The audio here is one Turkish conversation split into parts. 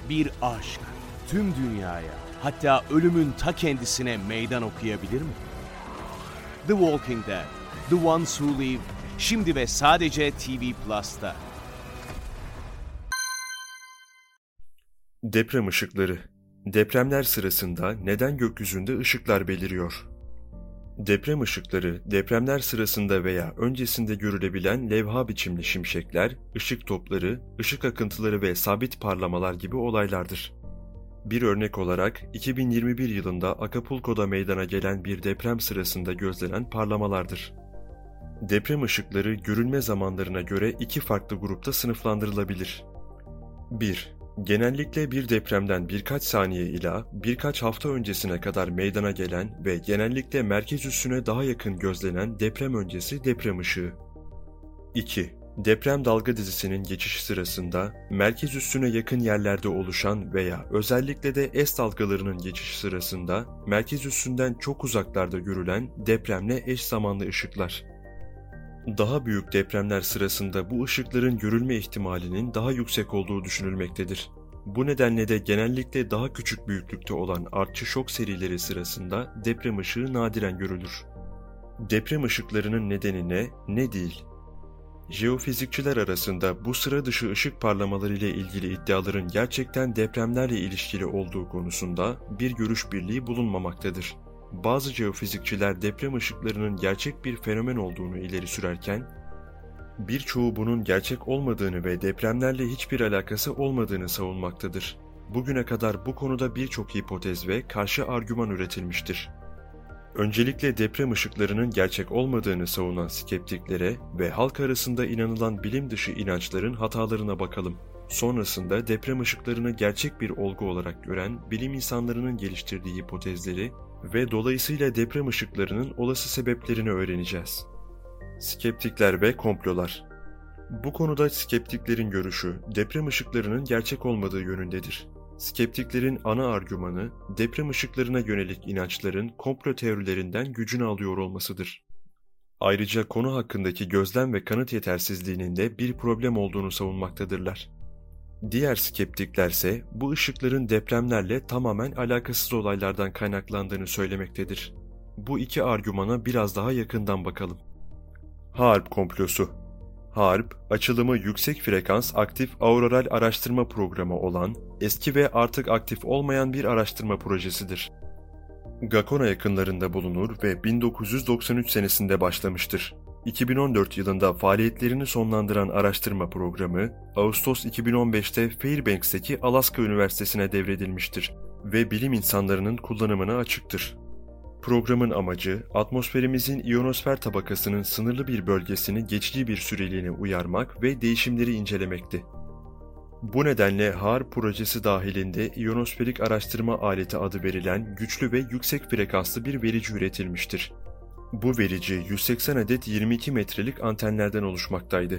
Bir aşk tüm dünyaya, hatta ölümün ta kendisine meydan okuyabilir mi? The Walking Dead, The Ones Who Live, şimdi ve sadece TV Plus'ta. Deprem ışıkları. Depremler sırasında neden gökyüzünde ışıklar beliriyor? Deprem ışıkları, depremler sırasında veya öncesinde görülebilen levha biçimli şimşekler, ışık topları, ışık akıntıları ve sabit parlamalar gibi olaylardır. Bir örnek olarak 2021 yılında Acapulco'da meydana gelen bir deprem sırasında gözlenen parlamalardır. Deprem ışıkları görülme zamanlarına göre iki farklı grupta sınıflandırılabilir. 1. Genellikle bir depremden birkaç saniye ila birkaç hafta öncesine kadar meydana gelen ve genellikle merkez üssüne daha yakın gözlenen deprem öncesi deprem ışığı. 2. Deprem dalga dizisinin geçişi sırasında merkez üssüne yakın yerlerde oluşan veya özellikle de S dalgalarının geçişi sırasında merkez üssünden çok uzaklarda görülen depremle eş zamanlı ışıklar. Daha büyük depremler sırasında bu ışıkların görülme ihtimalinin daha yüksek olduğu düşünülmektedir. Bu nedenle de genellikle daha küçük büyüklükte olan artçı şok serileri sırasında deprem ışığı nadiren görülür. Deprem ışıklarının nedeni ne değil? Jeofizikçiler arasında bu sıra dışı ışık parlamaları ile ilgili iddiaların gerçekten depremlerle ilişkili olduğu konusunda bir görüş birliği bulunmamaktadır. Bazı jeofizikçiler deprem ışıklarının gerçek bir fenomen olduğunu ileri sürerken, birçoğu bunun gerçek olmadığını ve depremlerle hiçbir alakası olmadığını savunmaktadır. Bugüne kadar bu konuda birçok hipotez ve karşı argüman üretilmiştir. Öncelikle deprem ışıklarının gerçek olmadığını savunan skeptiklere ve halk arasında inanılan bilim dışı inançların hatalarına bakalım. Sonrasında deprem ışıklarını gerçek bir olgu olarak gören bilim insanlarının geliştirdiği hipotezleri ve dolayısıyla deprem ışıklarının olası sebeplerini öğreneceğiz. Skeptikler ve komplolar. Bu konuda skeptiklerin görüşü deprem ışıklarının gerçek olmadığı yönündedir. Skeptiklerin ana argümanı deprem ışıklarına yönelik inançların komplo teorilerinden gücünü alıyor olmasıdır. Ayrıca konu hakkındaki gözlem ve kanıt yetersizliğinin de bir problem olduğunu savunmaktadırlar. Diğer skeptiklerse bu ışıkların depremlerle tamamen alakasız olaylardan kaynaklandığını söylemektedir. Bu iki argümana biraz daha yakından bakalım. HAARP komplosu. HAARP, açılımı Yüksek Frekans Aktif Auroral Araştırma Programı olan, eski ve artık aktif olmayan bir araştırma projesidir. Gakona yakınlarında bulunur ve 1993 senesinde başlamıştır. 2014 yılında faaliyetlerini sonlandıran araştırma programı, Ağustos 2015'te Fairbanks'teki Alaska Üniversitesi'ne devredilmiştir ve bilim insanlarının kullanımına açıktır. Programın amacı, atmosferimizin iyonosfer tabakasının sınırlı bir bölgesini geçici bir süreliğine uyarmak ve değişimleri incelemekti. Bu nedenle HAARP projesi dahilinde iyonosferik araştırma aleti adı verilen güçlü ve yüksek frekanslı bir verici üretilmiştir. Bu verici 180 adet 22 metrelik antenlerden oluşmaktaydı.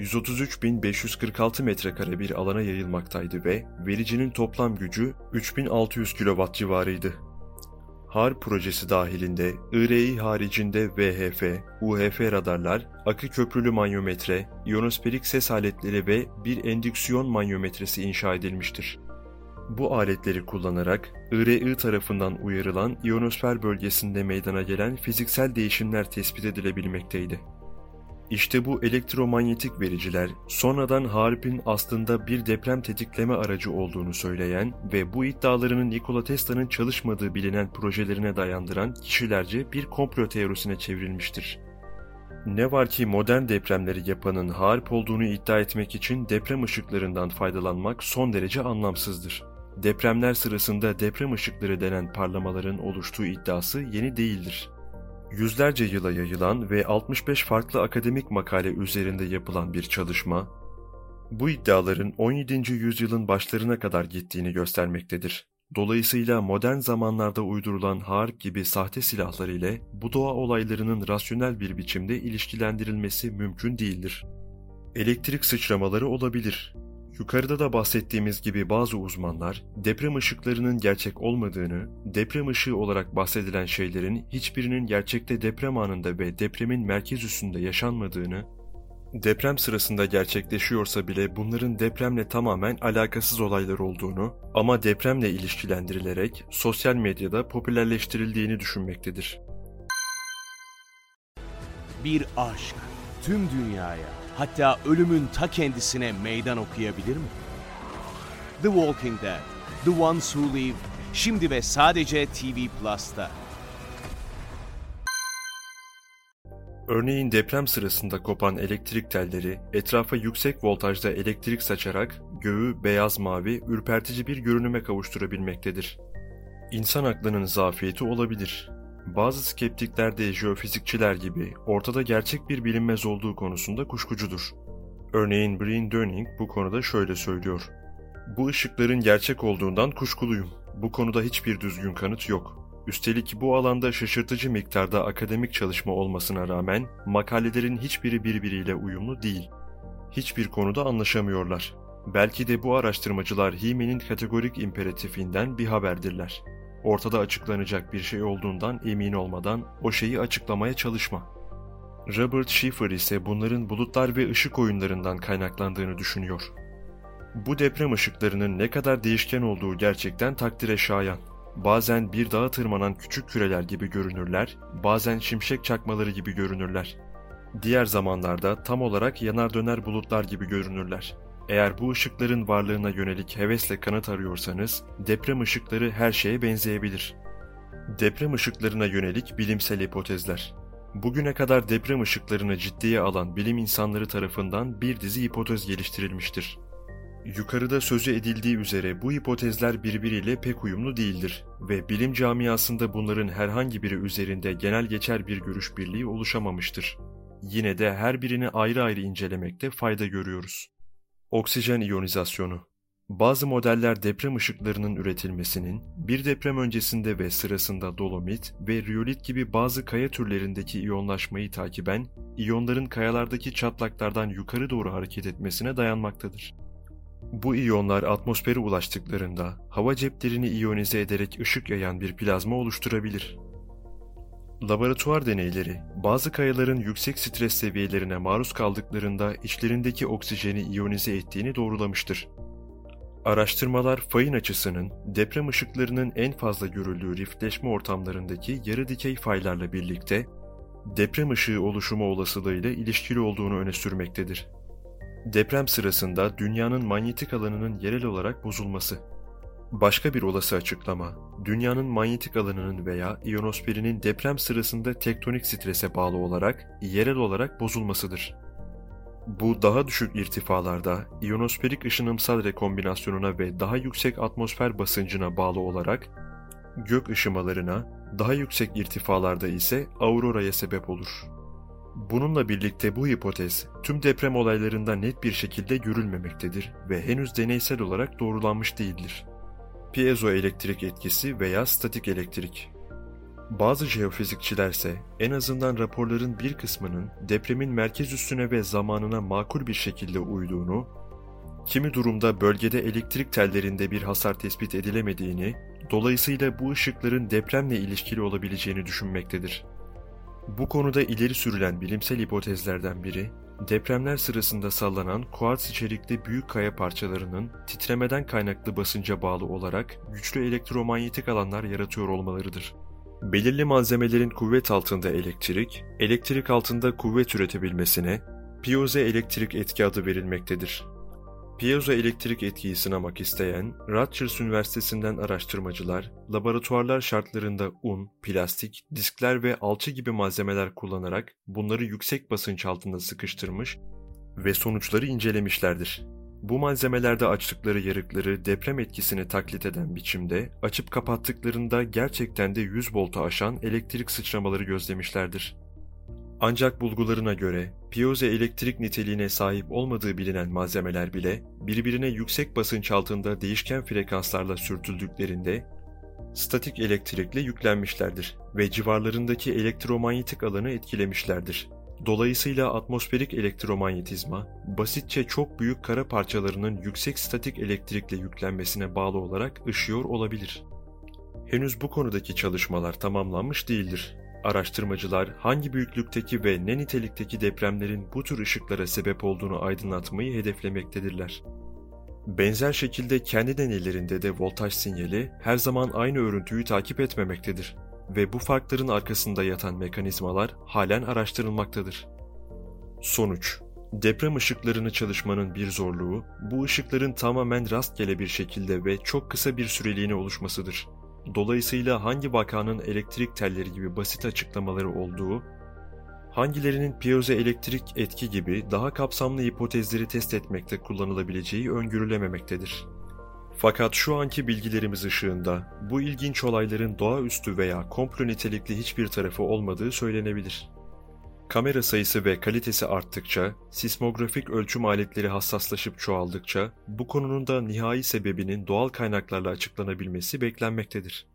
133.546 metrekare bir alana yayılmaktaydı ve vericinin toplam gücü 3600 kW civarıydı. HAARP projesi dahilinde IRI haricinde VHF, UHF radarlar, akı köprülü manyometre, iyonosferik ses aletleri ve bir endüksiyon manyometresi inşa edilmiştir. Bu aletleri kullanarak IRI tarafından uyarılan iyonosfer bölgesinde meydana gelen fiziksel değişimler tespit edilebilmekteydi. İşte bu elektromanyetik vericiler sonradan HAARP'in aslında bir deprem tetikleme aracı olduğunu söyleyen ve bu iddialarının Nikola Tesla'nın çalışmadığı bilinen projelerine dayandıran kişilerce bir komplo teorisine çevrilmiştir. Ne var ki modern depremleri yapanın HAARP olduğunu iddia etmek için deprem ışıklarından faydalanmak son derece anlamsızdır. Depremler sırasında deprem ışıkları denen parlamaların oluştuğu iddiası yeni değildir. Yüzlerce yıla yayılan ve 65 farklı akademik makale üzerinde yapılan bir çalışma, bu iddiaların 17. yüzyılın başlarına kadar gittiğini göstermektedir. Dolayısıyla modern zamanlarda uydurulan HAARP gibi sahte silahlar ile bu doğa olaylarının rasyonel bir biçimde ilişkilendirilmesi mümkün değildir. Elektrik sıçramaları olabilir. Yukarıda da bahsettiğimiz gibi bazı uzmanlar, deprem ışıklarının gerçek olmadığını, deprem ışığı olarak bahsedilen şeylerin hiçbirinin gerçekte deprem anında ve depremin merkez üssünde yaşanmadığını, Deprem sırasında gerçekleşiyorsa bile bunların depremle tamamen alakasız olaylar olduğunu ama depremle ilişkilendirilerek sosyal medyada popülerleştirildiğini düşünmektedir. Bir aşk tüm dünyaya, hatta ölümün ta kendisine meydan okuyabilir mi? The Walking Dead, The Ones Who Live, şimdi ve sadece TV Plus'ta. Örneğin deprem sırasında kopan elektrik telleri etrafa yüksek voltajda elektrik saçarak göğü beyaz mavi, ürpertici bir görünüme kavuşturabilmektedir. İnsan aklının zafiyeti olabilir. Bazı skeptikler de jeofizikçiler gibi ortada gerçek bir bilinmez olduğu konusunda kuşkucudur. Örneğin Brian Dunning bu konuda şöyle söylüyor. Bu ışıkların gerçek olduğundan kuşkuluyum. Bu konuda hiçbir düzgün kanıt yok. Üstelik bu alanda şaşırtıcı miktarda akademik çalışma olmasına rağmen makalelerin hiçbiri birbiriyle uyumlu değil. Hiçbir konuda anlaşamıyorlar. Belki de bu araştırmacılar He-Man'in kategorik imperatifinden bir haberdirler. Ortada açıklanacak bir şey olduğundan emin olmadan o şeyi açıklamaya çalışma. Robert Schiffer ise bunların bulutlar ve ışık oyunlarından kaynaklandığını düşünüyor. Bu deprem ışıklarının ne kadar değişken olduğu gerçekten takdire şayan. Bazen bir dağa tırmanan küçük küreler gibi görünürler, bazen şimşek çakmaları gibi görünürler. Diğer zamanlarda tam olarak yanar döner bulutlar gibi görünürler. Eğer bu ışıkların varlığına yönelik hevesle kanıt arıyorsanız, deprem ışıkları her şeye benzeyebilir. Deprem ışıklarına yönelik bilimsel hipotezler. Bugüne kadar deprem ışıklarını ciddiye alan bilim insanları tarafından bir dizi hipotez geliştirilmiştir. Yukarıda sözü edildiği üzere bu hipotezler birbiriyle pek uyumlu değildir ve bilim camiasında bunların herhangi biri üzerinde genel geçer bir görüş birliği oluşamamıştır. Yine de her birini ayrı ayrı incelemekte fayda görüyoruz. Oksijen iyonizasyonu. Bazı modeller deprem ışıklarının üretilmesinin, bir deprem öncesinde ve sırasında dolomit ve riyolit gibi bazı kaya türlerindeki iyonlaşmayı takiben, iyonların kayalardaki çatlaklardan yukarı doğru hareket etmesine dayanmaktadır. Bu iyonlar atmosfere ulaştıklarında hava ceplerini iyonize ederek ışık yayan bir plazma oluşturabilir. Laboratuvar deneyleri, bazı kayaların yüksek stres seviyelerine maruz kaldıklarında içlerindeki oksijeni iyonize ettiğini doğrulamıştır. Araştırmalar fayın açısının deprem ışıklarının en fazla görüldüğü riftleşme ortamlarındaki yarı dikey faylarla birlikte deprem ışığı oluşumu olasılığıyla ilişkili olduğunu öne sürmektedir. Deprem sırasında dünyanın manyetik alanının yerel olarak bozulması. Başka bir olası açıklama, dünyanın manyetik alanının veya iyonosferinin deprem sırasında tektonik strese bağlı olarak yerel olarak bozulmasıdır. Bu daha düşük irtifalarda iyonosferik ışınımsal rekombinasyonuna ve daha yüksek atmosfer basıncına bağlı olarak gök ışımalarına, daha yüksek irtifalarda ise auroraya sebep olur. Bununla birlikte bu hipotez tüm deprem olaylarında net bir şekilde görülmemektedir ve henüz deneysel olarak doğrulanmış değildir. Piezoelektrik etkisi veya statik elektrik. Bazı jeofizikçilerse en azından raporların bir kısmının depremin merkez üssüne ve zamanına makul bir şekilde uyduğunu, kimi durumda bölgede elektrik tellerinde bir hasar tespit edilemediğini, dolayısıyla bu ışıkların depremle ilişkili olabileceğini düşünmektedir. Bu konuda ileri sürülen bilimsel hipotezlerden biri, depremler sırasında sallanan kuartz içerikli büyük kaya parçalarının titremeden kaynaklı basınca bağlı olarak güçlü elektromanyetik alanlar yaratıyor olmalarıdır. Belirli malzemelerin kuvvet altında elektrik altında kuvvet üretebilmesine piezoelektrik etki adı verilmektedir. Piezoelektrik etkiyi sınamak isteyen Rutgers Üniversitesi'nden araştırmacılar, laboratuvarlar şartlarında un, plastik, diskler ve alçı gibi malzemeler kullanarak bunları yüksek basınç altında sıkıştırmış ve sonuçları incelemişlerdir. Bu malzemelerde açtıkları yarıkları deprem etkisini taklit eden biçimde açıp kapattıklarında gerçekten de 100 voltu aşan elektrik sıçramaları gözlemişlerdir. Ancak bulgularına göre piezoelektrik niteliğine sahip olmadığı bilinen malzemeler bile birbirine yüksek basınç altında değişken frekanslarla sürtüldüklerinde statik elektrikle yüklenmişlerdir ve civarlarındaki elektromanyetik alanı etkilemişlerdir. Dolayısıyla atmosferik elektromanyetizma, basitçe çok büyük kara parçalarının yüksek statik elektrikle yüklenmesine bağlı olarak ışıyor olabilir. Henüz bu konudaki çalışmalar tamamlanmış değildir. Araştırmacılar hangi büyüklükteki ve ne nitelikteki depremlerin bu tür ışıklara sebep olduğunu aydınlatmayı hedeflemektedirler. Benzer şekilde kendi deneylerinde de voltaj sinyali her zaman aynı örüntüyü takip etmemektedir ve bu farkların arkasında yatan mekanizmalar halen araştırılmaktadır. Sonuç: deprem ışıklarını çalışmanın bir zorluğu, bu ışıkların tamamen rastgele bir şekilde ve çok kısa bir süreliğine oluşmasıdır. Dolayısıyla hangi vakanın elektrik telleri gibi basit açıklamaları olduğu, hangilerinin piyozoelektrik etki gibi daha kapsamlı hipotezleri test etmekte kullanılabileceği öngörülememektedir. Fakat şu anki bilgilerimiz ışığında bu ilginç olayların doğaüstü veya komplo nitelikli hiçbir tarafı olmadığı söylenebilir. Kamera sayısı ve kalitesi arttıkça, sismografik ölçüm aletleri hassaslaşıp çoğaldıkça bu konunun da nihai sebebinin doğal kaynaklarla açıklanabilmesi beklenmektedir.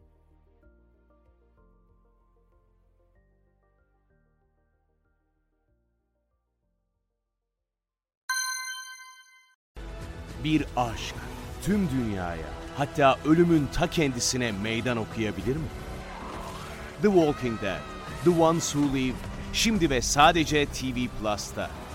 Bir aşk tüm dünyaya, hatta ölümün ta kendisine meydan okuyabilir mi? The Walking Dead, The Ones Who Live, şimdi ve sadece TV Plus'ta.